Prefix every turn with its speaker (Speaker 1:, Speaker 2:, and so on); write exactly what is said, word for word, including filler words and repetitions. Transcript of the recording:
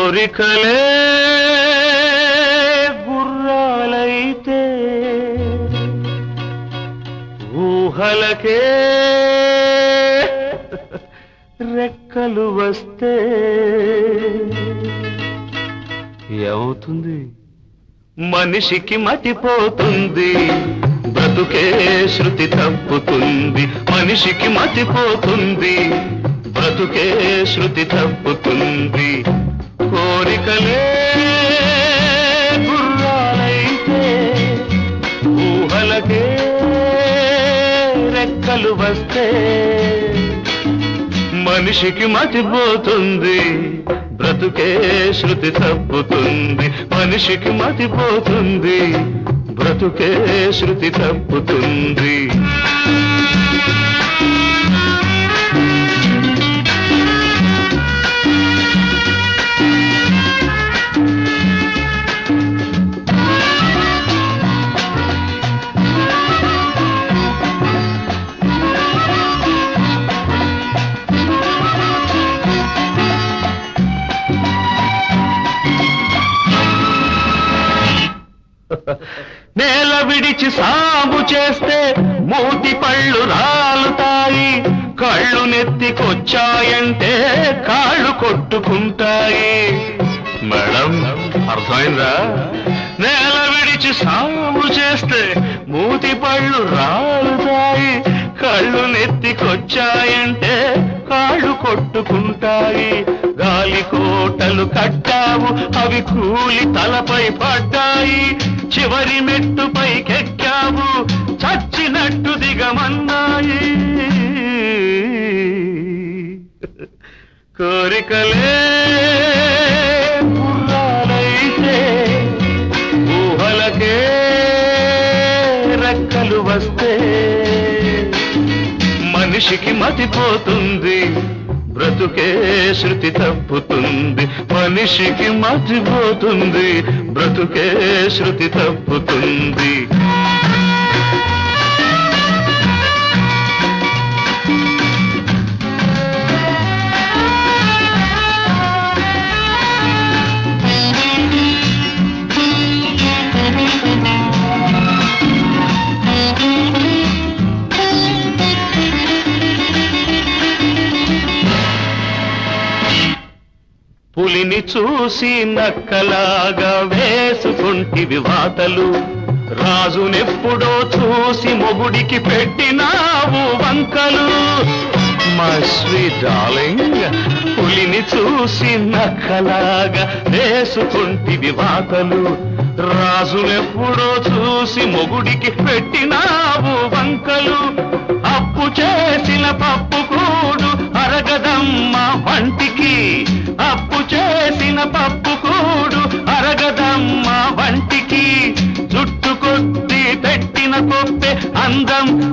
Speaker 1: కోరికలే గుర్రాలైతే ఊహలకే రెక్కలు వస్తే ఏమవుతుంది? మనిషికి మతిపోతుంది, బ్రతుకే శృతి తప్పుతుంది. మనిషికి మతిపోతుంది, బ్రతుకే శృతి తప్పుతుంది. కోరికలే గుర్రాలైతే ఊహలకే రెక్కలు వస్తే మనిషికి మతిపోతుంది, బ్రతుకే శృతి తప్పుతుంది. మనిషికి మతిపోతుంది, బ్రతుకే శృతి తప్పుతుంది. నేల విడిచి సాగు చేస్తే మూతి పళ్ళు రాలుతాయి, కళ్ళు నెత్తికొచ్చాయంటే కాళ్ళు కొట్టుకుంటాయి. మేడం అర్థమైందా? నేల విడిచి సాగు చేస్తే మూతి పళ్ళు రాలుతాయి, కళ్ళు నెత్తికొచ్చాయంటే కాళ్ళు కొట్టుకుంటాయి. గాలి కోటలు కట్టావు, అవి కూలి తలపై పడ్డాయి. చివరి మెట్టుపై కెక్కావు, చచ్చినట్టు దిగమన్నాయి. కోరికలే గుర్రాలైతే ఊహలకే రెక్కలు వస్తే మనిషికి మతిపోతుంది, బ్రతుకే శృతి తప్పుతుంది. మనిషికి మతిపోతుంది, బ్రతుకే శృతి తప్పుతుంది. పులిని చూసి నక్కలాగా వేసుకుంటివి వాతలు, రాజునెప్పుడో చూసి మొగుడికి పెట్టినావు వంకలు. మై స్వీట్ డార్లింగ్, పులిని చూసి నక్కలాగా వేసుకుంటివి వాతలు, రాజునెప్పుడో చూసి మొగుడికి పెట్టినావు వంకలు. అప్పు చేసిన పప్పు కూడు అరగదమ్మ వంటికి, అప్పు చేసిన పప్పు కూడు అరగదమ్మ వంటికి. జుట్టు కొద్ది పెట్టిన కొప్పే అందం